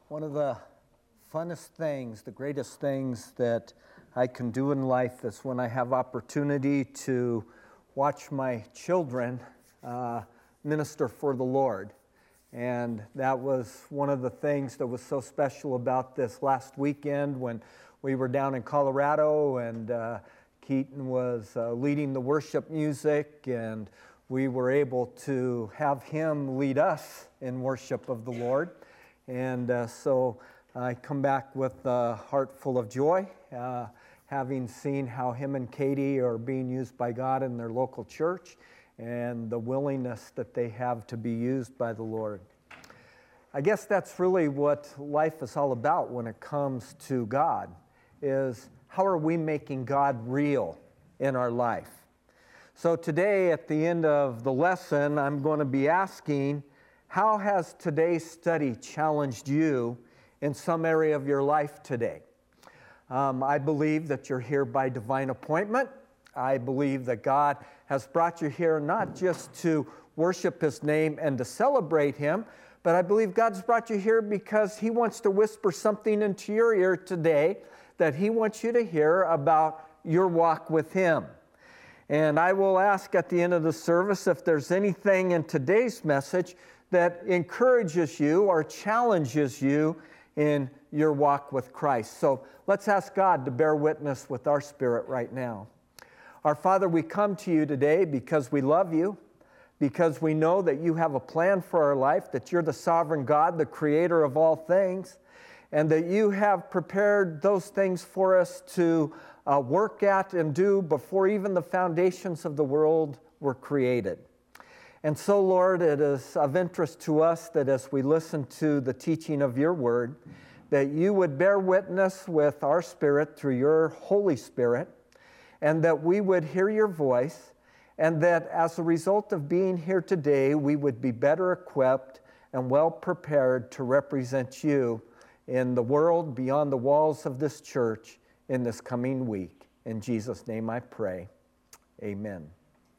One of the funnest things, the greatest things that I can do in life is when I have opportunity to watch my children minister for the Lord. And that was one of the things that was so special about this last weekend when we were down in Colorado and Keaton was leading the worship music, and we were able to have him lead us in worship of the Lord. And so I come back with a heart full of joy, having seen how him and Katie are being used by God in their local church and the willingness that they have to be used by the Lord. I guess that's really what life is all about when it comes to God, is how are we making God real in our life? So today at the end of the lesson, I'm going to be asking, how has today's study challenged you in some area of your life today? I believe that you're here by divine appointment. I believe that God has brought you here not just to worship His name and to celebrate Him, but I believe God's brought you here because He wants to whisper something into your ear today that He wants you to hear about your walk with Him. And I will ask at the end of the service if there's anything in today's message that encourages you or challenges you in your walk with Christ. So let's ask God to bear witness with our spirit right now. Our Father, we come to you today because we love you, because we know that you have a plan for our life, that you're the sovereign God, the creator of all things, and that you have prepared those things for us to work at and do before even the foundations of the world were created. And so, Lord, it is of interest to us that as we listen to the teaching of your word, that you would bear witness with our spirit through your Holy Spirit, and that we would hear your voice, and that as a result of being here today, we would be better equipped and well prepared to represent you in the world beyond the walls of this church in this coming week. In Jesus' name I pray. Amen.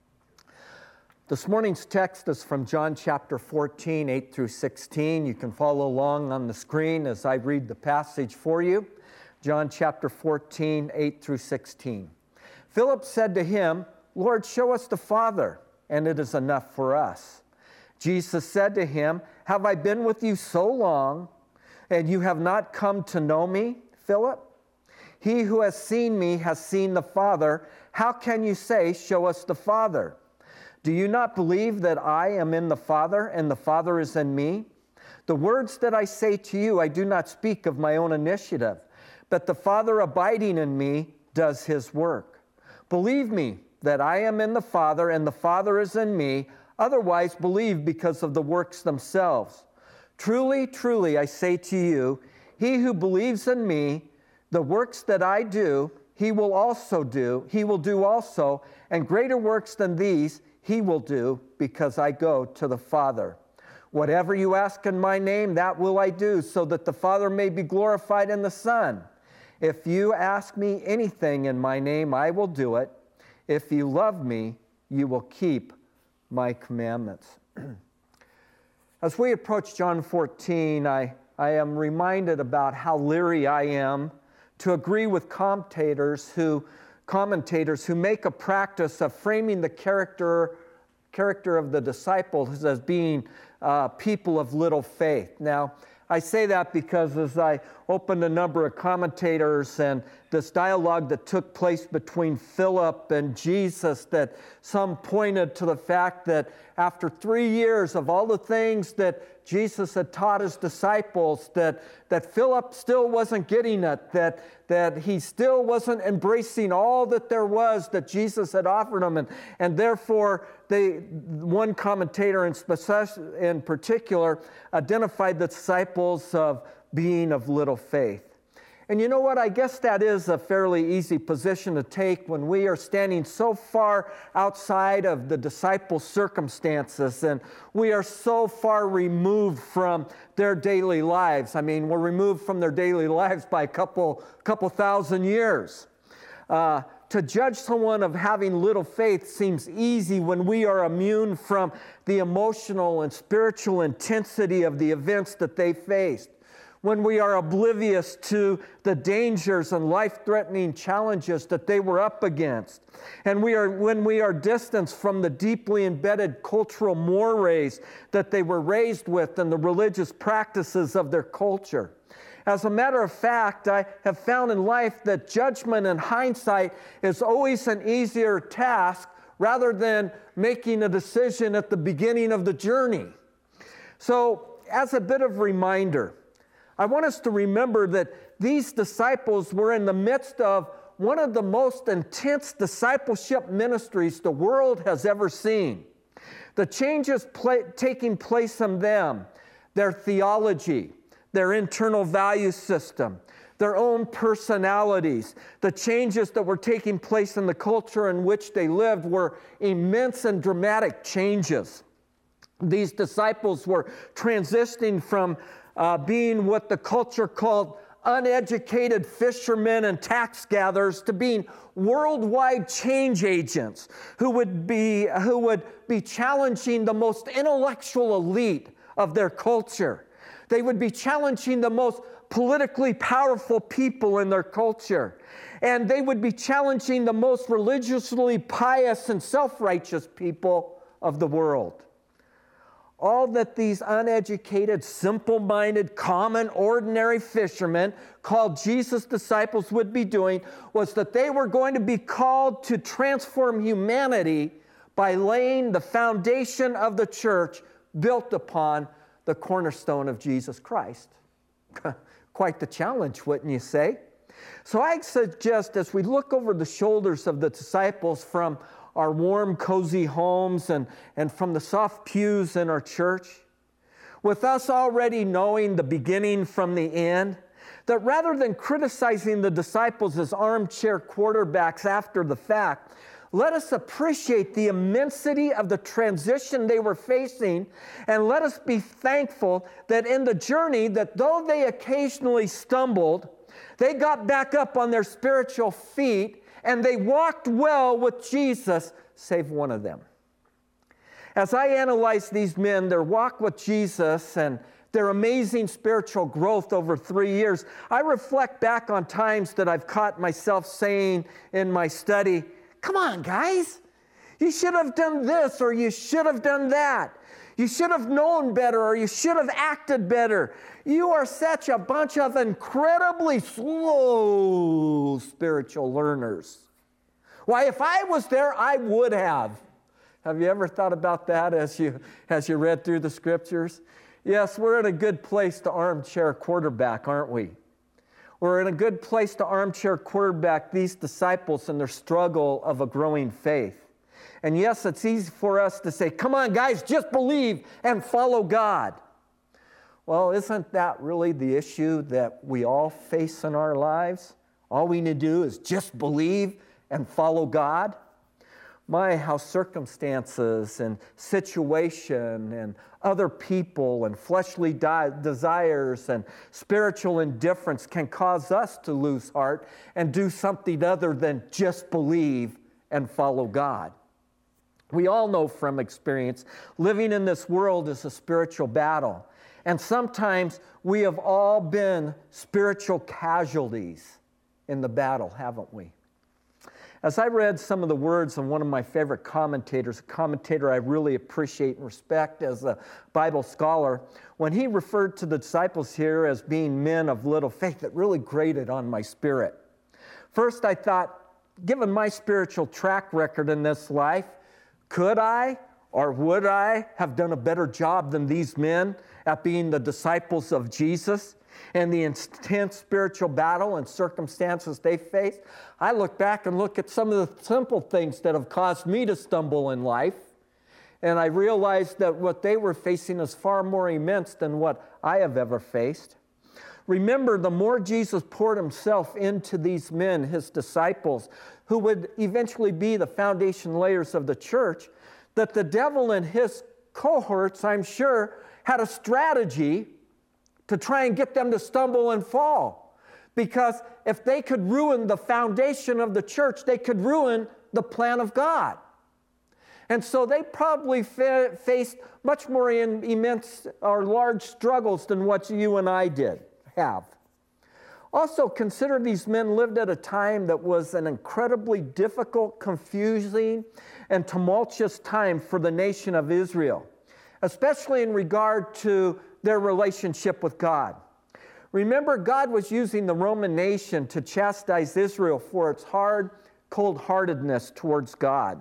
This morning's text is from John chapter 14, 8 through 16. You can follow along on the screen as I read the passage for you. John chapter 14, 8 through 16. Philip said to him, "Lord, show us the Father, and it is enough for us." Jesus said to him, "Have I been with you so long, and you have not come to know me, Philip? He who has seen me has seen the Father. How can you say, 'Show us the Father'? Do you not believe that I am in the Father and the Father is in me? The words that I say to you, I do not speak of my own initiative, but the Father abiding in me does his work. Believe me that I am in the Father and the Father is in me, otherwise believe because of the works themselves. Truly, truly, I say to you, he who believes in me, the works that I do, he will do also, and greater works than these he will do, because I go to the Father. Whatever you ask in my name, that will I do, so that the Father may be glorified in the Son. If you ask me anything in my name, I will do it. If you love me, you will keep my commandments." As we approach John 14, I am reminded about how leery I am to agree with commentators who make a practice of framing the character of the disciples as being people of little faith. Now, I say that because as I opened a number of commentators and this dialogue that took place between Philip and Jesus, that some pointed to the fact that after 3 years of all the things that Jesus had taught his disciples, that Philip still wasn't getting it, that he still wasn't embracing all that there was that Jesus had offered him. And therefore, one commentator in particular identified the disciples of being of little faith. And you know what? I guess that is a fairly easy position to take when we are standing so far outside of the disciples' circumstances and we are so far removed from their daily lives. I mean, we're removed from their daily lives by a couple thousand years. To judge someone of having little faith seems easy when we are immune from the emotional and spiritual intensity of the events that they faced. when we are oblivious to the dangers and life-threatening challenges that they were up against, and when we are distanced from the deeply embedded cultural mores that they were raised with and the religious practices of their culture. As a matter of fact, I have found in life that judgment and hindsight is always an easier task rather than making a decision at the beginning of the journey. So, as a bit of reminder, I want us to remember that these disciples were in the midst of one of the most intense discipleship ministries the world has ever seen. The changes taking place in them, their theology, their internal value system, their own personalities, the changes that were taking place in the culture in which they lived were immense and dramatic changes. These disciples were transitioning from being what the culture called uneducated fishermen and tax gatherers to being worldwide change agents who would be challenging the most intellectual elite of their culture. They would be challenging the most politically powerful people in their culture. And they would be challenging the most religiously pious and self-righteous people of the world. All that these uneducated, simple-minded, common, ordinary fishermen called Jesus' disciples would be doing was that they were going to be called to transform humanity by laying the foundation of the church built upon the cornerstone of Jesus Christ. Quite the challenge, wouldn't you say? So I suggest as we look over the shoulders of the disciples from our warm, cozy homes and from the soft pews in our church, with us already knowing the beginning from the end, that rather than criticizing the disciples as armchair quarterbacks after the fact, let us appreciate the immensity of the transition they were facing, and let us be thankful that in the journey, that though they occasionally stumbled, they got back up on their spiritual feet and they walked well with Jesus, save one of them. As I analyze these men, their walk with Jesus and their amazing spiritual growth over 3 years, I reflect back on times that I've caught myself saying in my study, "Come on, guys, you should have done this or you should have done that. You should have known better or you should have acted better. You are such a bunch of incredibly slow spiritual learners. Why, if I was there, I would have." Have you ever thought about that as you read through the scriptures? Yes, we're in a good place to armchair quarterback, aren't we? We're in a good place to armchair quarterback these disciples in their struggle of a growing faith. And yes, it's easy for us to say, "Come on, guys, just believe and follow God." Well, isn't that really the issue that we all face in our lives? All we need to do is just believe and follow God? My, how circumstances and situation and other people and fleshly desires and spiritual indifference can cause us to lose heart and do something other than just believe and follow God. We all know from experience, living in this world is a spiritual battle. And sometimes we have all been spiritual casualties in the battle, haven't we? As I read some of the words of one of my favorite commentators, a commentator I really appreciate and respect as a Bible scholar, when he referred to the disciples here as being men of little faith, it really grated on my spirit. First, I thought, given my spiritual track record in this life, could I or would I have done a better job than these men at being the disciples of Jesus and the intense spiritual battle and circumstances they faced? I look back and look at some of the simple things that have caused me to stumble in life, and I realized that what they were facing is far more immense than what I have ever faced. Remember, the more Jesus poured himself into these men, his disciples, who would eventually be the foundation layers of the church, that the devil and his cohorts, I'm sure, had a strategy to try and get them to stumble and fall. Because if they could ruin the foundation of the church, they could ruin the plan of God. And so they probably faced much more immense or large struggles than what you and I did. have. Also, consider these men lived at a time that was an incredibly difficult, confusing, and tumultuous time for the nation of Israel, especially in regard to their relationship with God. Remember, God was using the Roman nation to chastise Israel for its hard, cold-heartedness towards God.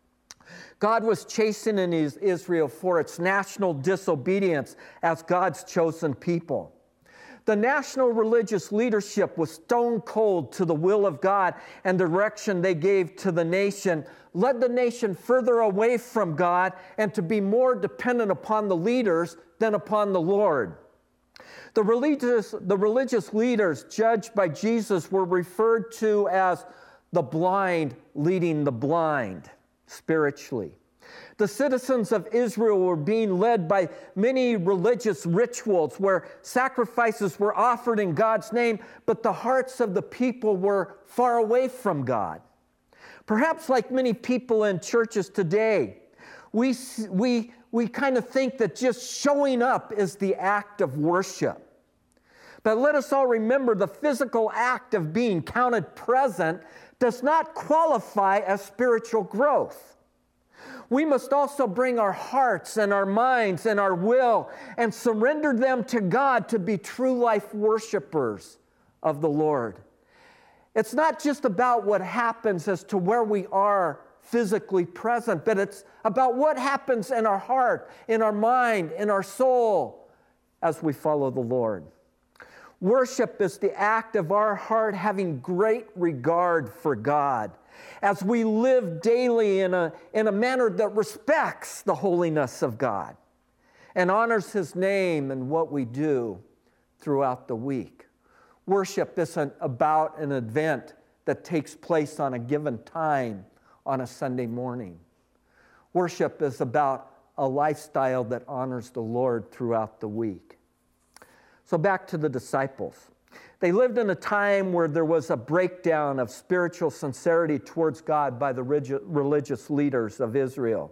God was chastening Israel for its national disobedience as God's chosen people. The national religious leadership was stone cold to the will of God, and the direction they gave to the nation led the nation further away from God and to be more dependent upon the leaders than upon the Lord. The religious leaders judged by Jesus were referred to as the blind leading the blind spiritually. The citizens of Israel were being led by many religious rituals where sacrifices were offered in God's name, but the hearts of the people were far away from God. Perhaps like many people in churches today, we kind of think that just showing up is the act of worship. But let us all remember the physical act of being counted present does not qualify as spiritual growth. We must also bring our hearts and our minds and our will and surrender them to God to be true life worshipers of the Lord. It's not just about what happens as to where we are physically present, but it's about what happens in our heart, in our mind, in our soul as we follow the Lord. Worship is the act of our heart having great regard for God as we live daily in a manner that respects the holiness of God and honors His name in what we do throughout the week. Worship isn't about an event that takes place on a given time on a Sunday morning. Worship is about a lifestyle that honors the Lord throughout the week. So back to the disciples. They lived in a time where there was a breakdown of spiritual sincerity towards God by the religious leaders of Israel.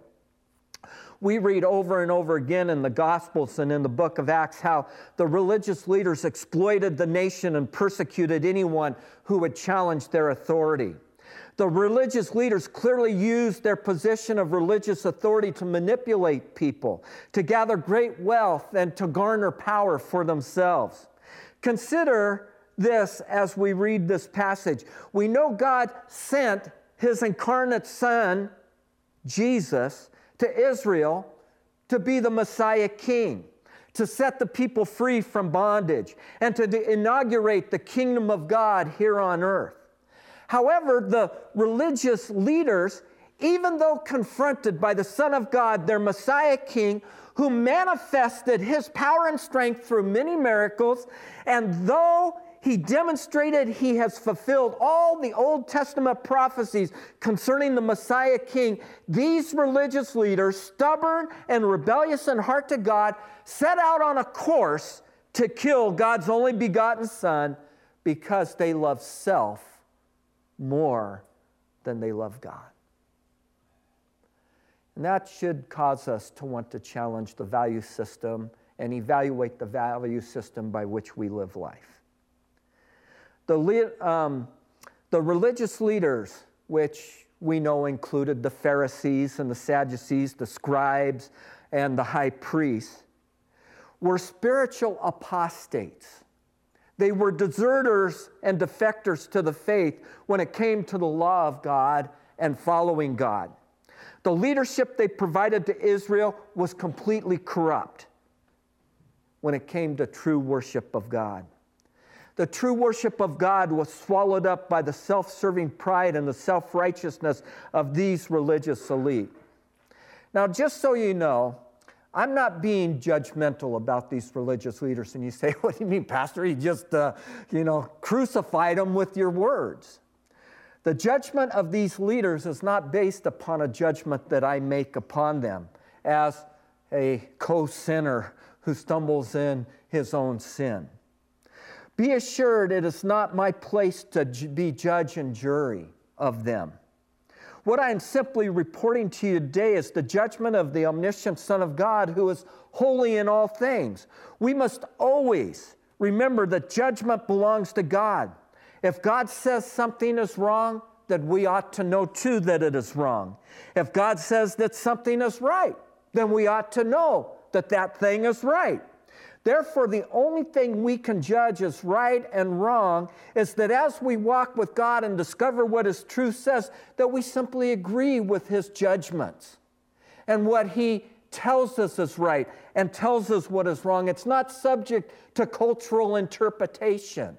We read over and over again in the Gospels and in the book of Acts how the religious leaders exploited the nation and persecuted anyone who would challenge their authority. The religious leaders clearly used their position of religious authority to manipulate people, to gather great wealth, and to garner power for themselves. Consider this as we read this passage. We know God sent His incarnate Son, Jesus, to Israel to be the Messiah King, to set the people free from bondage, and to inaugurate the kingdom of God here on earth. However, the religious leaders, even though confronted by the Son of God, their Messiah King, who manifested His power and strength through many miracles, and though He demonstrated He has fulfilled all the Old Testament prophecies concerning the Messiah King, these religious leaders, stubborn and rebellious in heart to God, set out on a course to kill God's only begotten Son because they love self more than they love God. And that should cause us to want to challenge the value system and evaluate the value system by which we live life. The religious leaders, which we know included the Pharisees and the Sadducees, the scribes and the high priests, were spiritual apostates. They were deserters and defectors to the faith when it came to the law of God and following God. The leadership they provided to Israel was completely corrupt when it came to true worship of God. The true worship of God was swallowed up by the self-serving pride and the self-righteousness of these religious elite. Now, just so you know, I'm not being judgmental about these religious leaders. And you say, what do you mean, Pastor? You just, crucified them with your words. The judgment of these leaders is not based upon a judgment that I make upon them as a co-sinner who stumbles in his own sin. Be assured it is not my place to be judge and jury of them. What I am simply reporting to you today is the judgment of the omniscient Son of God who is holy in all things. We must always remember that judgment belongs to God. If God says something is wrong, then we ought to know too that it is wrong. If God says that something is right, then we ought to know that that thing is right. Therefore, the only thing we can judge as right and wrong is that as we walk with God and discover what His truth says, that we simply agree with His judgments and what He tells us is right and tells us what is wrong. It's not subject to cultural interpretation.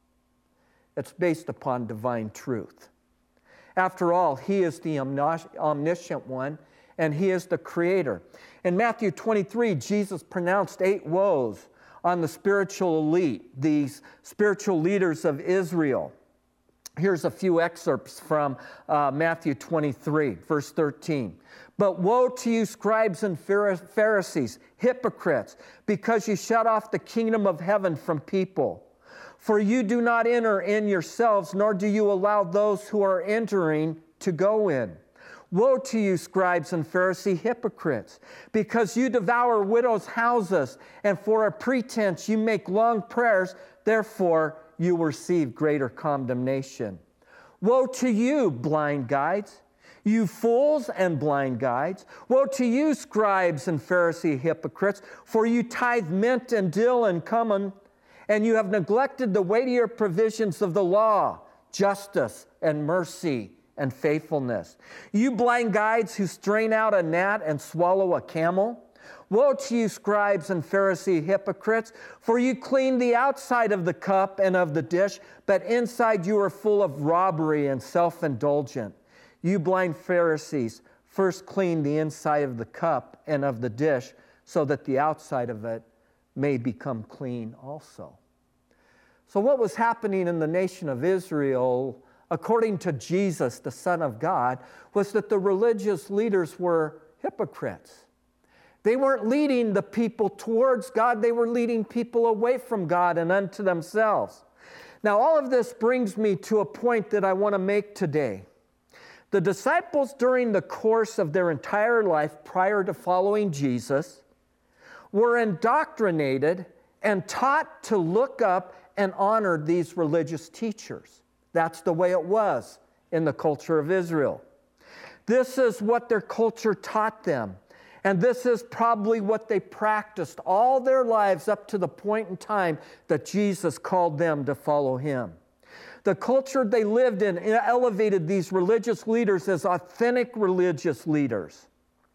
It's based upon divine truth. After all, He is the omniscient one, and He is the Creator. In Matthew 23, Jesus pronounced 8 woes on the spiritual elite, these spiritual leaders of Israel. Here's a few excerpts from Matthew 23, verse 13. But woe to you, scribes and Pharisees, hypocrites, because you shut off the kingdom of heaven from people. For you do not enter in yourselves, nor do you allow those who are entering to go in. Woe to you, scribes and Pharisee hypocrites, because you devour widows' houses, and for a pretense you make long prayers, therefore you receive greater condemnation. Woe to you, blind guides, you fools and blind guides. Woe to you, scribes and Pharisee hypocrites, for you tithe mint and dill and cumin, and you have neglected the weightier provisions of the law, justice and mercy and faithfulness. You blind guides who strain out a gnat and swallow a camel. Woe to you, scribes and Pharisee hypocrites, for you clean the outside of the cup and of the dish, but inside you are full of robbery and self-indulgent. You blind Pharisees, first clean the inside of the cup and of the dish, so that the outside of it may become clean also. So what was happening in the nation of Israel, according to Jesus, the Son of God, was that the religious leaders were hypocrites. They weren't leading the people towards God, they were leading people away from God and unto themselves. Now, all of this brings me to a point that I want to make today. The disciples, during the course of their entire life prior to following Jesus, were indoctrinated and taught to look up and honor these religious teachers. That's the way it was in the culture of Israel. This is what their culture taught them. And this is probably what they practiced all their lives up to the point in time that Jesus called them to follow Him. The culture they lived in elevated these religious leaders as authentic religious leaders.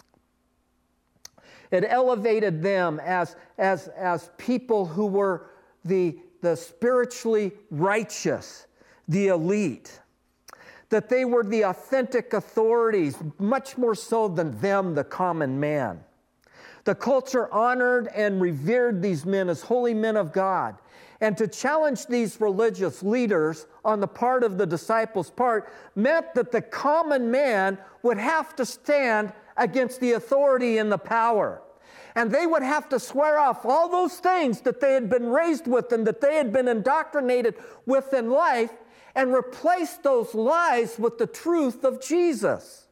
It elevated them as people who were the spiritually righteous, the elite, that they were the authentic authorities, much more so than them, the common man. The culture honored and revered these men as holy men of God. And to challenge these religious leaders on the part of the disciples' part meant that the common man would have to stand against the authority and the power. And they would have to swear off all those things that they had been raised with and that they had been indoctrinated with in life, and replace those lies with the truth of Jesus.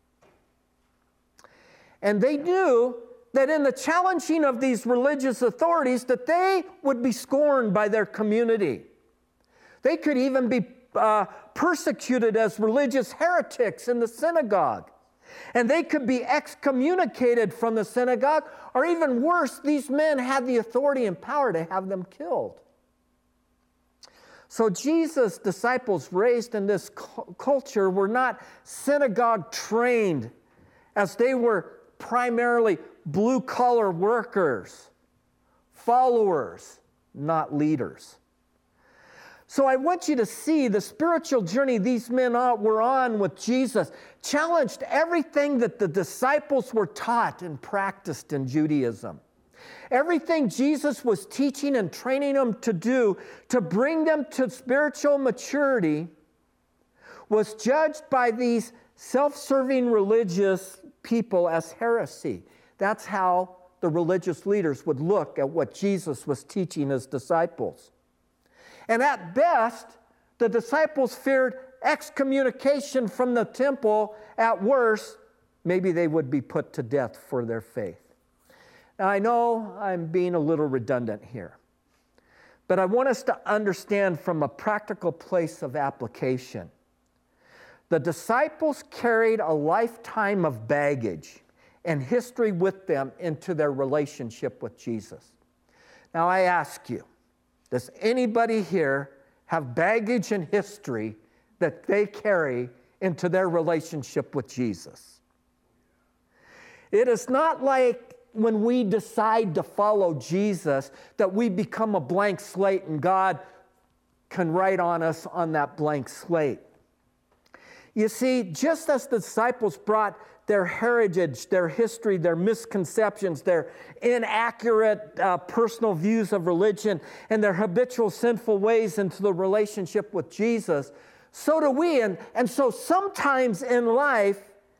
And they knew that in the challenging of these religious authorities, that they would be scorned by their community. They could even be persecuted as religious heretics in the synagogue. And they could be excommunicated from the synagogue, or even worse, these men had the authority and power to have them killed. So Jesus' disciples raised in this culture were not synagogue trained, as they were primarily blue-collar workers, followers, not leaders. So I want you to see the spiritual journey these men were on with Jesus challenged everything that the disciples were taught and practiced in Judaism. Everything Jesus was teaching and training them to do to bring them to spiritual maturity was judged by these self-serving religious people as heresy. That's how the religious leaders would look at what Jesus was teaching his disciples. And at best, the disciples feared excommunication from the temple. At worst, maybe they would be put to death for their faith. Now, I know I'm being a little redundant here, But I want us to understand from a practical place of application. The disciples carried a lifetime of baggage and history with them into their relationship with Jesus. Now I ask you, does anybody here have baggage and history that they carry into their relationship with Jesus? It is not like when we decide to follow Jesus that we become a blank slate and God can write on us on that blank slate. You see, just as the disciples brought their heritage, their history, their misconceptions, their inaccurate personal views of religion, and their habitual sinful ways into the relationship with Jesus, so do we. And so sometimes in life,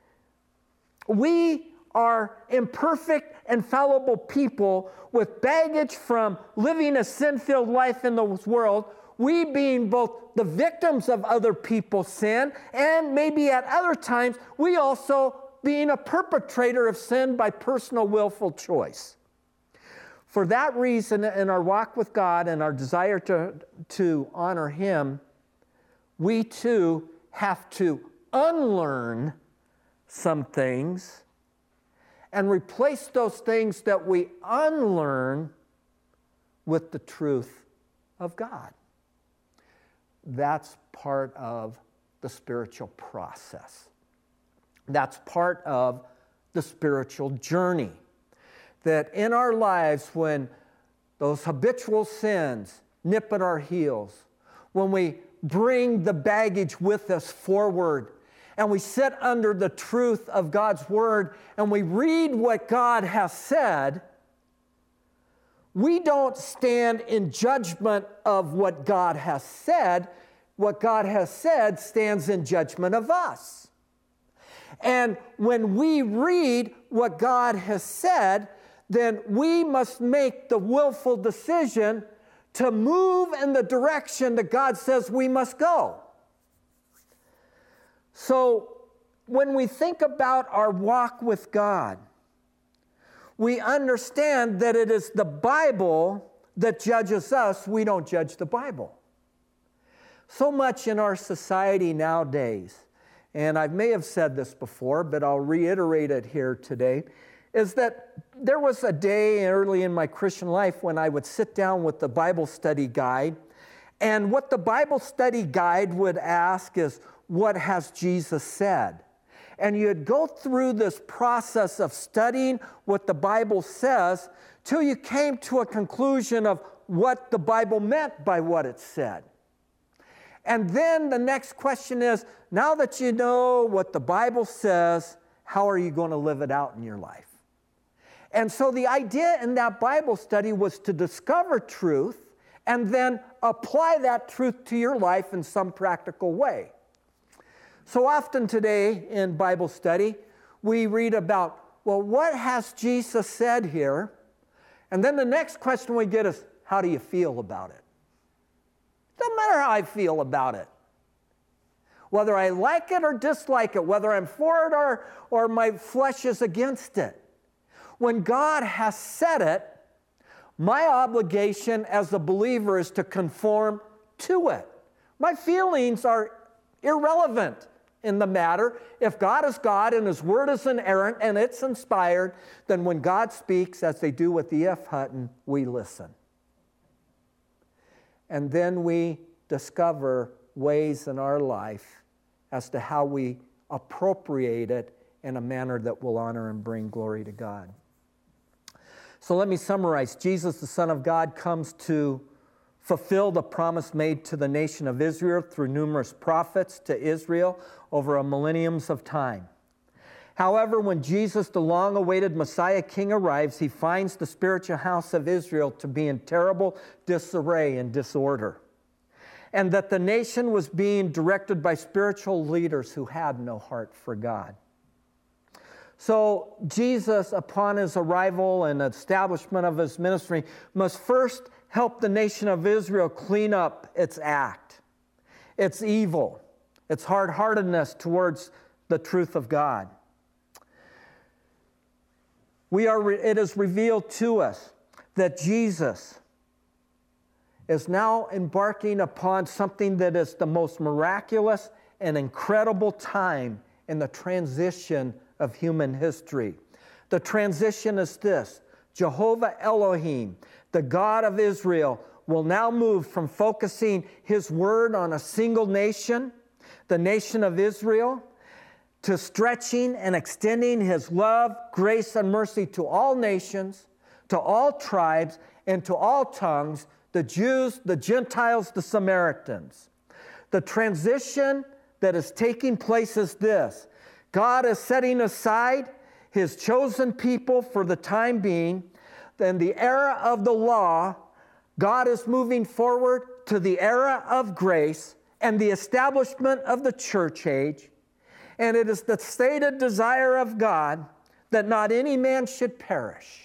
we are imperfect and fallible people with baggage from living a sin-filled life in this world, we being both the victims of other people's sin and maybe at other times we also being a perpetrator of sin by personal willful choice. For that reason, in our walk with God and our desire to honor Him, we too have to unlearn some things and replace those things that we unlearn with the truth of God. That's part of the spiritual process. That's part of the spiritual journey. That in our lives, when those habitual sins nip at our heels, when we bring the baggage with us forward, and we sit under the truth of God's Word, and we read what God has said, we don't stand in judgment of what God has said. What God has said stands in judgment of us. And when we read what God has said, then we must make the willful decision to move in the direction that God says we must go. So when we think about our walk with God, we understand that it is the Bible that judges us. We don't judge the Bible. So much in our society nowadays, and I may have said this before, but I'll reiterate it here today, is that there was a day early in my Christian life when I would sit down with the Bible study guide, and what the Bible study guide would ask is, what has Jesus said? And you'd go through this process of studying what the Bible says till you came to a conclusion of what the Bible meant by what it said. And then the next question is, now that you know what the Bible says, how are you going to live it out in your life? And so the idea in that Bible study was to discover truth and then apply that truth to your life in some practical way. So often today in Bible study, we read about, well, what has Jesus said here? And then the next question we get is, how do you feel about it? Doesn't matter how I feel about it. Whether I like it or dislike it, whether I'm for it or my flesh is against it. When God has said it, my obligation as a believer is to conform to it. My feelings are irrelevant in the matter. If God is God and His Word is inerrant and it's inspired, then when God speaks, as they do with E.F. Hutton, we listen. And then we discover ways in our life as to how we appropriate it in a manner that will honor and bring glory to God. So let me summarize. Jesus, the Son of God, comes to fulfill the promise made to the nation of Israel through numerous prophets to Israel over a millenniums of time. However, when Jesus, the long-awaited Messiah King, arrives, He finds the spiritual house of Israel to be in terrible disarray and disorder, and that the nation was being directed by spiritual leaders who had no heart for God. So Jesus, upon His arrival and establishment of His ministry, must first help the nation of Israel clean up its act, its evil, its hard-heartedness towards the truth of God. It is revealed to us that Jesus is now embarking upon something that is the most miraculous and incredible time in the transition of human history. The transition is this: Jehovah Elohim, the God of Israel, will now move from focusing his word on a single nation, the nation of Israel, to stretching and extending his love, grace, and mercy to all nations, to all tribes, and to all tongues, the Jews, the Gentiles, the Samaritans. The transition that is taking place is this: God is setting aside his chosen people for the time being. Then the era of the law, God is moving forward to the era of grace and the establishment of the church age. And it is the stated desire of God that not any man should perish.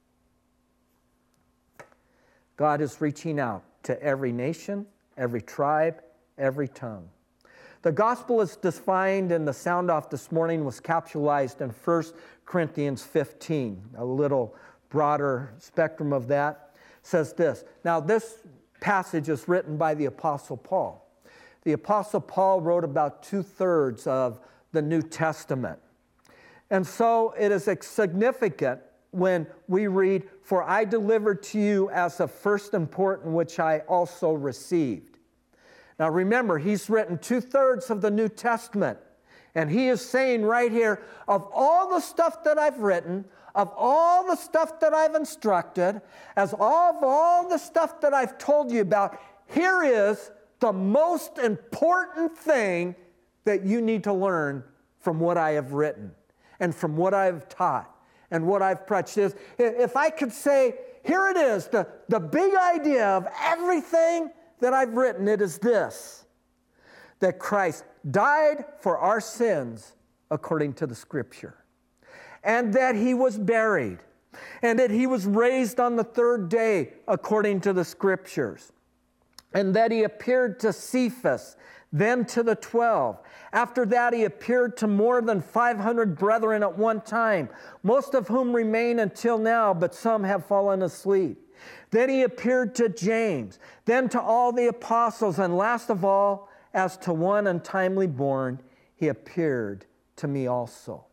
God is reaching out to every nation, every tribe, every tongue. The gospel is defined, and the sound off this morning was capsulized in 1 Corinthians 15, a little broader spectrum of that. Says this. Now, this passage is written by the Apostle Paul. The Apostle Paul wrote about 2/3 of the New Testament. And so it is significant when we read, "For I delivered to you as of first important, which I also received." Now remember, he's written 2/3 of the New Testament. And he is saying right here, of all the stuff that I've written, of all the stuff that I've instructed, of all the stuff that I've told you about, here is the most important thing that you need to learn from what I have written and from what I've taught and what I've preached. If I could say, here it is, the big idea of everything that I've written, it is this: that Christ died for our sins according to the Scripture, and that he was buried, and that he was raised on the third day according to the Scriptures, and that he appeared to Cephas, then to the 12. After that, he appeared to more than 500 brethren at one time, most of whom remain until now, but some have fallen asleep. Then he appeared to James, then to all the apostles, and last of all, as to one untimely born, he appeared to me also.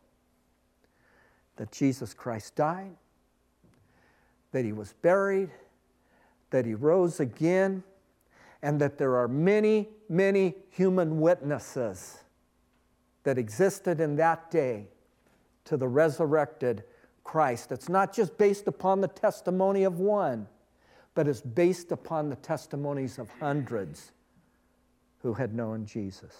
That Jesus Christ died, that he was buried, that he rose again, and that there are many, many human witnesses that existed in that day to the resurrected Christ. It's not just based upon the testimony of one, but it's based upon the testimonies of hundreds who had known Jesus.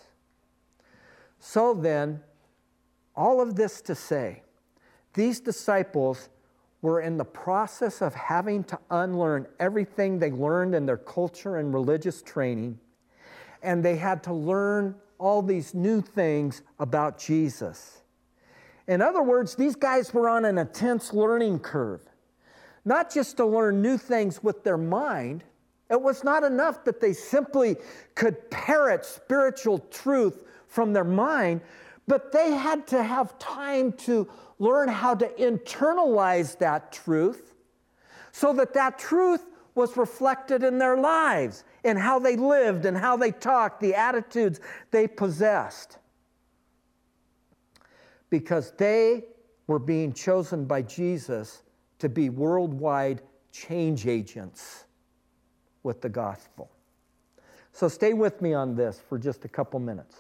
So then, all of this to say, these disciples were in the process of having to unlearn everything they learned in their culture and religious training, and they had to learn all these new things about Jesus. In other words, these guys were on an intense learning curve, not just to learn new things with their mind. It was not enough that they simply could parrot spiritual truth from their mind, but they had to have time to learn how to internalize that truth so that that truth was reflected in their lives, in how they lived and how they talked, the attitudes they possessed. Because they were being chosen by Jesus to be worldwide change agents with the gospel. So stay with me on this for just a couple minutes.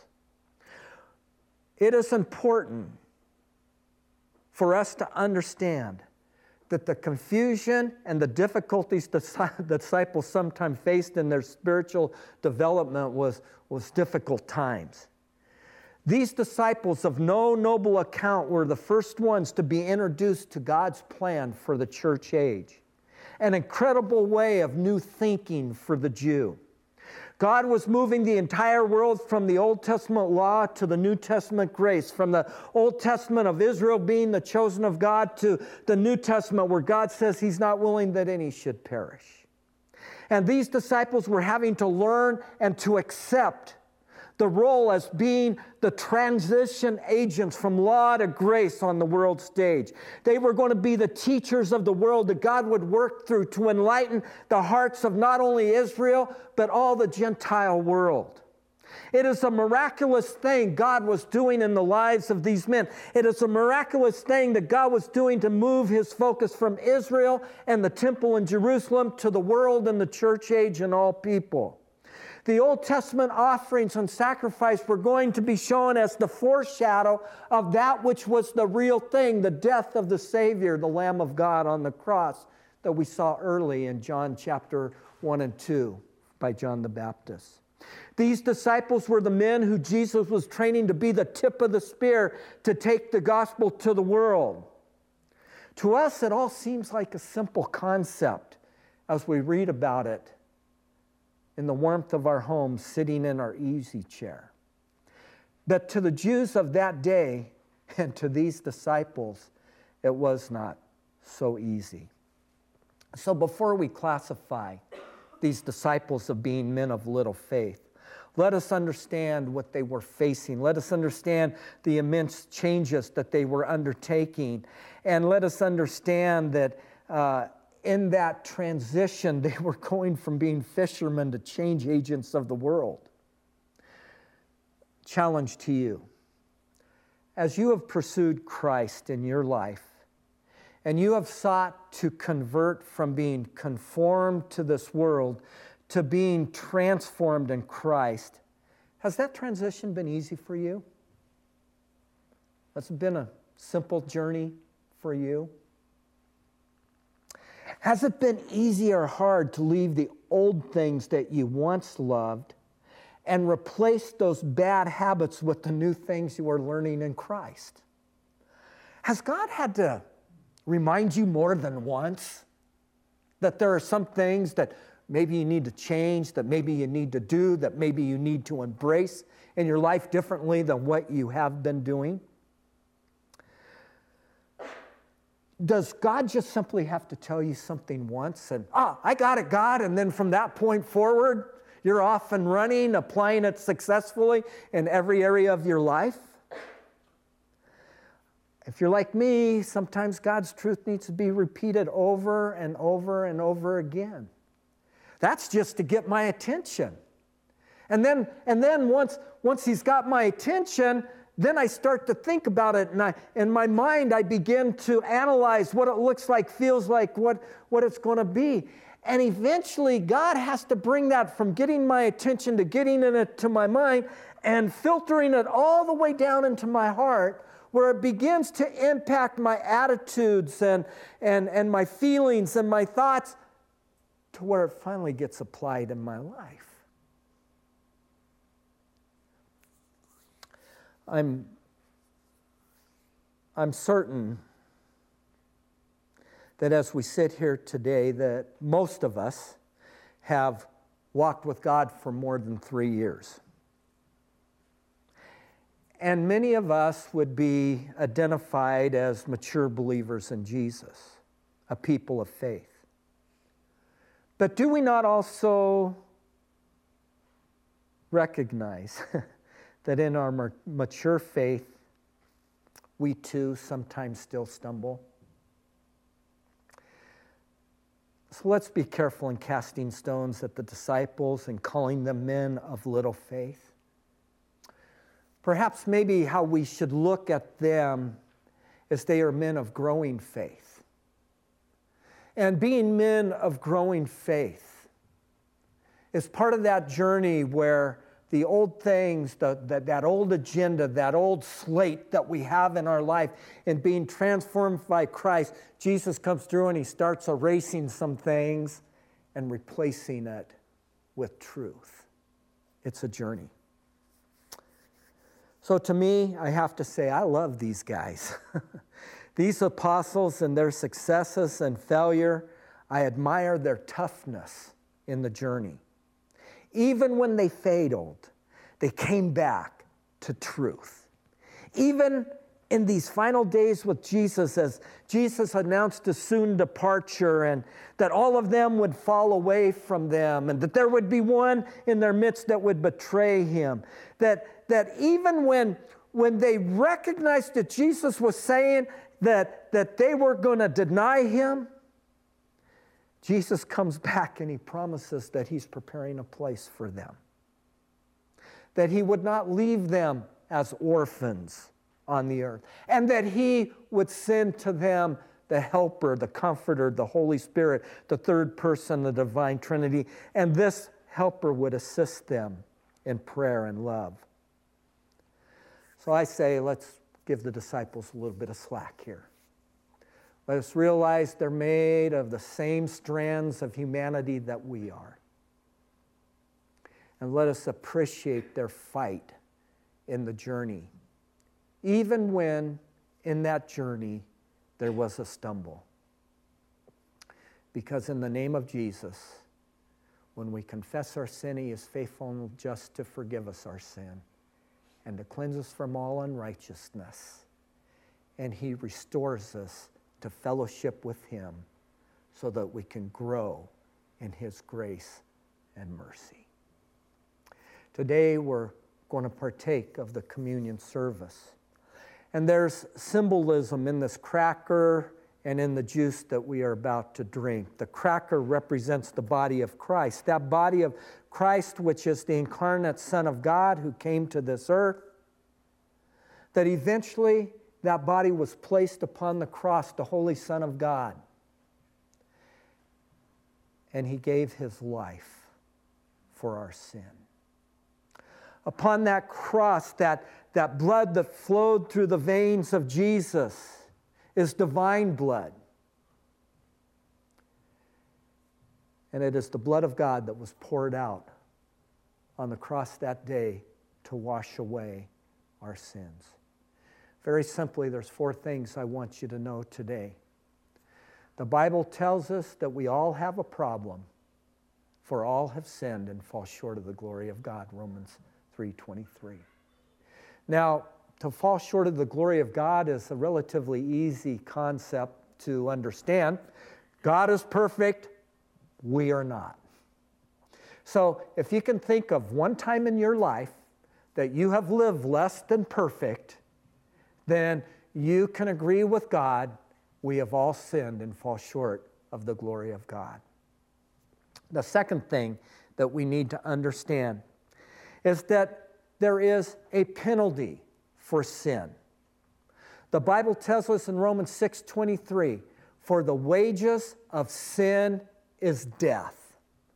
It is important for us to understand that the confusion and the difficulties the disciples sometimes faced in their spiritual development was difficult times. These disciples of no noble account were the first ones to be introduced to God's plan for the church age, an incredible way of new thinking for the Jew. God was moving the entire world from the Old Testament law to the New Testament grace, from the Old Testament of Israel being the chosen of God to the New Testament where God says he's not willing that any should perish. And these disciples were having to learn and to accept the role as being the transition agents from law to grace on the world stage. They were going to be the teachers of the world that God would work through to enlighten the hearts of not only Israel, but all the Gentile world. It is a miraculous thing God was doing in the lives of these men. It is a miraculous thing that God was doing to move his focus from Israel and the temple in Jerusalem to the world and the church age and all people. The Old Testament offerings and sacrifice were going to be shown as the foreshadow of that which was the real thing, the death of the Savior, the Lamb of God on the cross that we saw early in John chapter 1 and 2 by John the Baptist. These disciples were the men who Jesus was training to be the tip of the spear to take the gospel to the world. To us, it all seems like a simple concept as we read about it in the warmth of our homes, sitting in our easy chair. But to the Jews of that day and to these disciples, it was not so easy. So before we classify these disciples of being men of little faith, let us understand what they were facing. Let us understand the immense changes that they were undertaking. And let us understand that in that transition, they were going from being fishermen to change agents of the world. Challenge to you. As you have pursued Christ in your life, and you have sought to convert from being conformed to this world to being transformed in Christ, has that transition been easy for you? Has it been a simple journey for you? Has it been easy or hard to leave the old things that you once loved and replace those bad habits with the new things you are learning in Christ? Has God had to remind you more than once that there are some things that maybe you need to change, that maybe you need to do, that maybe you need to embrace in your life differently than what you have been doing? Does God just simply have to tell you something once and, I got it, God, and then from that point forward, you're off and running, applying it successfully in every area of your life? If you're like me, sometimes God's truth needs to be repeated over and over and over again. That's just to get my attention. And then once he's got my attention, then I start to think about it, and in my mind I begin to analyze what it looks like, feels like, what it's going to be. And eventually God has to bring that from getting my attention to getting it to my mind and filtering it all the way down into my heart, where it begins to impact my attitudes and my feelings and my thoughts, to where it finally gets applied in my life. I'm certain that as we sit here today, that most of us have walked with God for more than 3 years. And many of us would be identified as mature believers in Jesus, a people of faith. But do we not also recognize that in our mature faith, we too sometimes still stumble? So let's be careful in casting stones at the disciples and calling them men of little faith. Perhaps maybe how we should look at them is they are men of growing faith. And being men of growing faith is part of that journey where the old things, that old agenda, that old slate that we have in our life, and being transformed by Christ, Jesus comes through and he starts erasing some things and replacing it with truth. It's a journey. So to me, I have to say, I love these guys. These apostles and their successes and failure, I admire their toughness in the journey. Even when they failed, they came back to truth. Even in these final days with Jesus, as Jesus announced his soon departure, and that all of them would fall away from them, and that there would be one in their midst that would betray him. That even when they recognized that Jesus was saying that they were going to deny him, Jesus comes back and he promises that he's preparing a place for them. That he would not leave them as orphans on the earth, and that he would send to them the Helper, the Comforter, the Holy Spirit, the third person, the Divine Trinity, and this Helper would assist them in prayer and love. So I say, let's give the disciples a little bit of slack here. Let us realize they're made of the same strands of humanity that we are. And let us appreciate their fight in the journey, even when in that journey there was a stumble. Because in the name of Jesus, when we confess our sin, he is faithful and just to forgive us our sin and to cleanse us from all unrighteousness. And he restores us to fellowship with him so that we can grow in his grace and mercy. Today we're going to partake of the communion service. And there's symbolism in this cracker and in the juice that we are about to drink. The cracker represents the body of Christ. That body of Christ, which is the incarnate Son of God who came to this earth, that eventually that body was placed upon the cross, the Holy Son of God. And he gave his life for our sin. Upon that cross, that blood that flowed through the veins of Jesus is divine blood. And it is the blood of God that was poured out on the cross that day to wash away our sins. Very simply, there's 4 things I want you to know today. The Bible tells us that we all have a problem, for all have sinned and fall short of the glory of God, Romans 3:23. Now, to fall short of the glory of God is a relatively easy concept to understand. God is perfect, we are not. So if you can think of one time in your life that you have lived less than perfect, then you can agree with God, we have all sinned and fall short of the glory of God. The second thing that we need to understand is that there is a penalty for sin. The Bible tells us in Romans 6:23, for the wages of sin is death.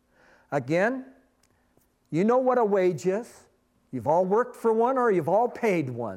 Again, you know what a wage is. You've all worked for one or you've all paid one.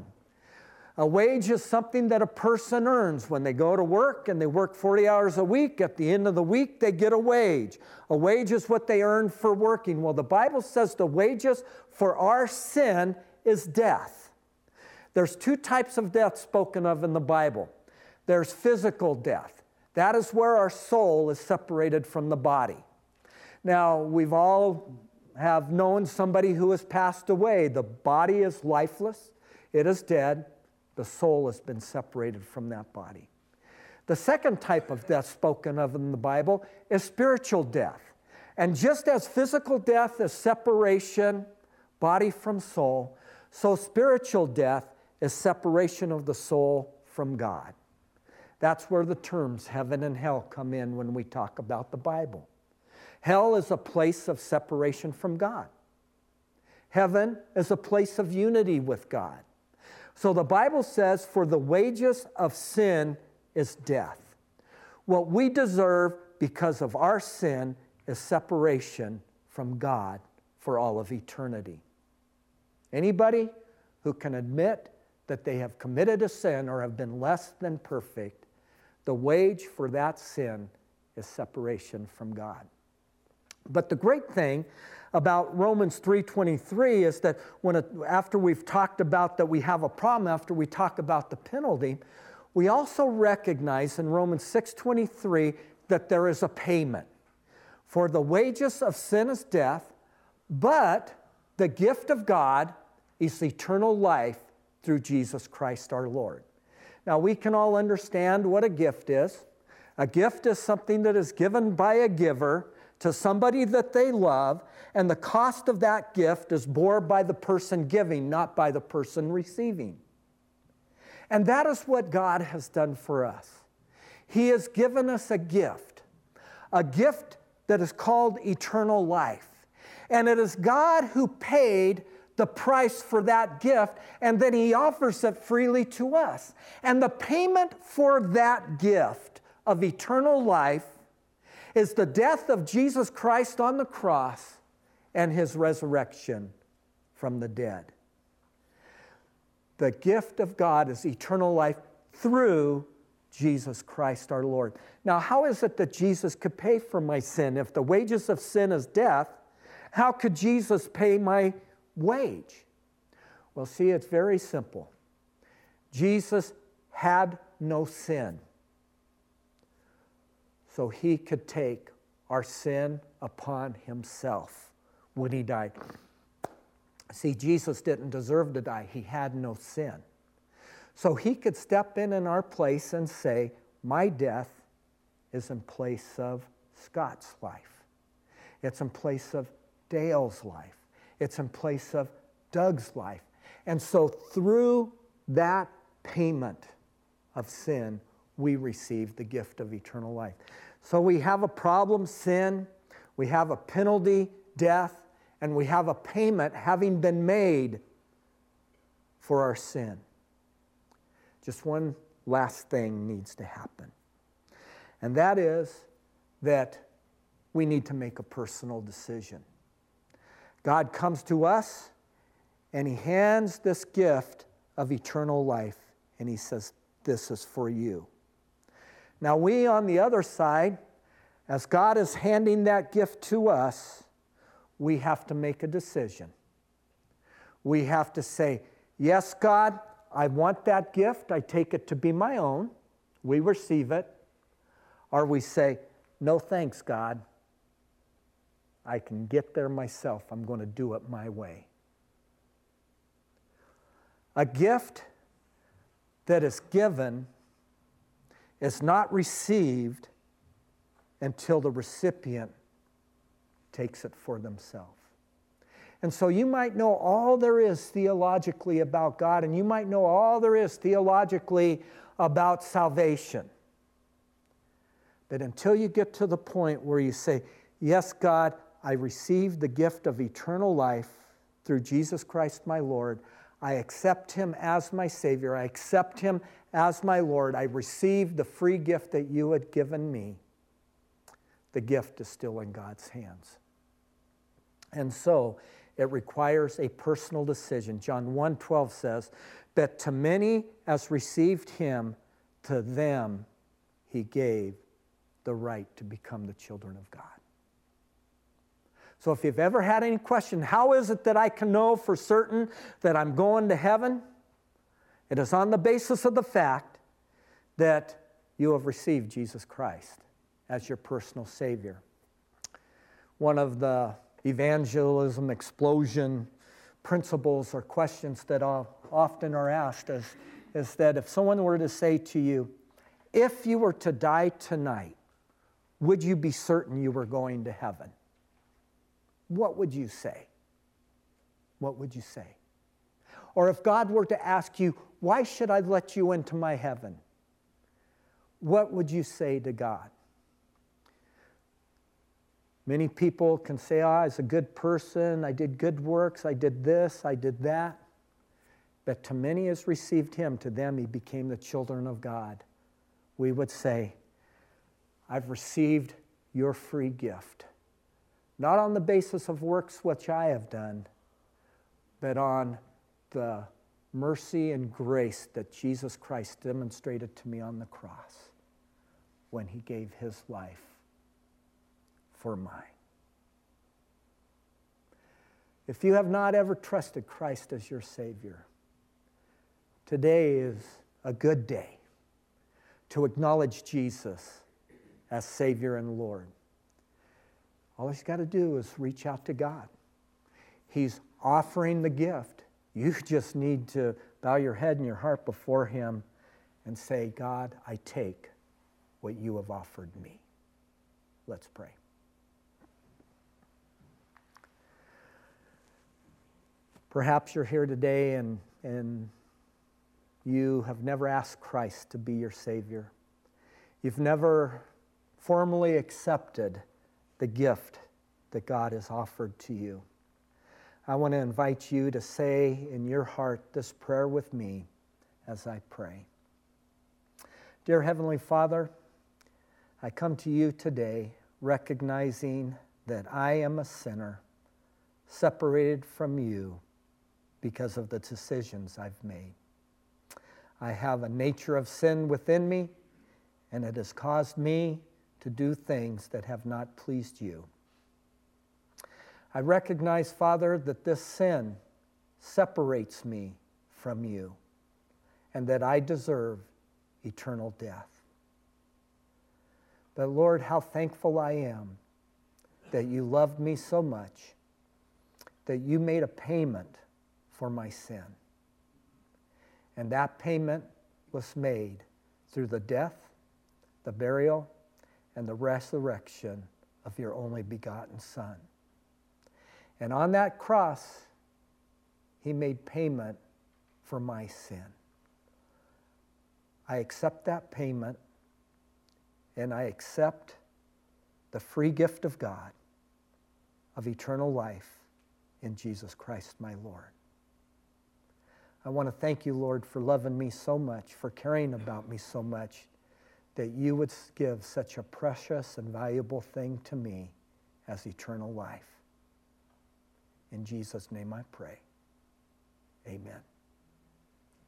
A wage is something that a person earns when they go to work and they work 40 hours a week. At the end of the week, they get a wage. A wage is what they earn for working. Well, the Bible says the wages for our sin is death. There's 2 types of death spoken of in the Bible. There's physical death. That is where our soul is separated from the body. Now, we've all have known somebody who has passed away. The body is lifeless. It is dead. The soul has been separated from that body. The second type of death spoken of in the Bible is spiritual death. And just as physical death is separation, body from soul, so spiritual death is separation of the soul from God. That's where the terms heaven and hell come in when we talk about the Bible. Hell is a place of separation from God. Heaven is a place of unity with God. So the Bible says, for the wages of sin is death. What we deserve because of our sin is separation from God for all of eternity. Anybody who can admit that they have committed a sin or have been less than perfect, the wage for that sin is separation from God. But the great thing about Romans 3:23 is that after we've talked about that we have a problem, after we talk about the penalty, we also recognize in Romans 6:23 that there is a payment. For the wages of sin is death, but the gift of God is eternal life through Jesus Christ our Lord. Now, we can all understand what a gift is. A gift is something that is given by a giver to somebody that they love, and the cost of that gift is borne by the person giving, not by the person receiving. And that is what God has done for us. He has given us a gift that is called eternal life. And it is God who paid the price for that gift, and then He offers it freely to us. And the payment for that gift of eternal life is the death of Jesus Christ on the cross and His resurrection from the dead. The gift of God is eternal life through Jesus Christ our Lord. Now, how is it that Jesus could pay for my sin? If the wages of sin is death, how could Jesus pay my wage? Well, see, it's very simple. Jesus had no sin, so He could take our sin upon Himself when He died. See, Jesus didn't deserve to die. He had no sin. So He could step in our place and say, my death is in place of Scott's life. It's in place of Dale's life. It's in place of Doug's life. And so through that payment of sin, we receive the gift of eternal life. So we have a problem, sin. We have a penalty, death. And we have a payment having been made for our sin. Just one last thing needs to happen. And that is that we need to make a personal decision. God comes to us and He hands this gift of eternal life and He says, this is for you. Now we on the other side, as God is handing that gift to us, we have to make a decision. We have to say, yes, God, I want that gift. I take it to be my own. We receive it. Or we say, no thanks, God. I can get there myself. I'm going to do it my way. A gift that is given is not received until the recipient takes it for themselves. And so you might know all there is theologically about God, and you might know all there is theologically about salvation. But until you get to the point where you say, yes, God, I received the gift of eternal life through Jesus Christ my Lord. I accept Him as my Savior. I accept Him as my Lord. I received the free gift that you had given me. The gift is still in God's hands. And so it requires a personal decision. John 1:12 says, but to many as received Him, to them He gave the right to become the children of God. So if you've ever had any question, how is it that I can know for certain that I'm going to heaven? It is on the basis of the fact that you have received Jesus Christ as your personal Savior. One of the evangelism explosion principles or questions that often are asked is that if someone were to say to you, if you were to die tonight, would you be certain you were going to heaven? What would you say? What would you say? Or if God were to ask you, why should I let you into my heaven? What would you say to God? Many people can say, I was a good person, I did good works, I did this, I did that. But to many as received Him, to them He became the children of God. We would say, I've received your free gift. Not on the basis of works which I have done, but on the mercy and grace that Jesus Christ demonstrated to me on the cross when He gave His life for mine. If you have not ever trusted Christ as your Savior, today is a good day to acknowledge Jesus as Savior and Lord. All you've got to do is reach out to God. He's offering the gift. You just need to bow your head and your heart before Him and say, God, I take what you have offered me. Let's pray. Perhaps you're here today and you have never asked Christ to be your Savior. You've never formally accepted the gift that God has offered to you. I want to invite you to say in your heart this prayer with me as I pray. Dear Heavenly Father, I come to you today recognizing that I am a sinner separated from you because of the decisions I've made. I have a nature of sin within me, and it has caused me to do things that have not pleased you. I recognize, Father, that this sin separates me from you and that I deserve eternal death. But Lord, how thankful I am that you loved me so much that you made a payment for my sin. And that payment was made through the death, the burial, and the resurrection of your only begotten Son. And on that cross, he made payment for my sin. I accept that payment, and I accept the free gift of God of eternal life in Jesus Christ, my Lord. I want to thank you, Lord, for loving me so much, for caring about me so much, that you would give such a precious and valuable thing to me as eternal life. In Jesus' name I pray. Amen.